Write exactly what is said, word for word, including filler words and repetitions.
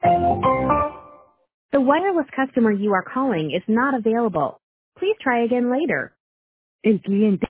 The wireless customer you are calling is not available. Please try again later. El cliente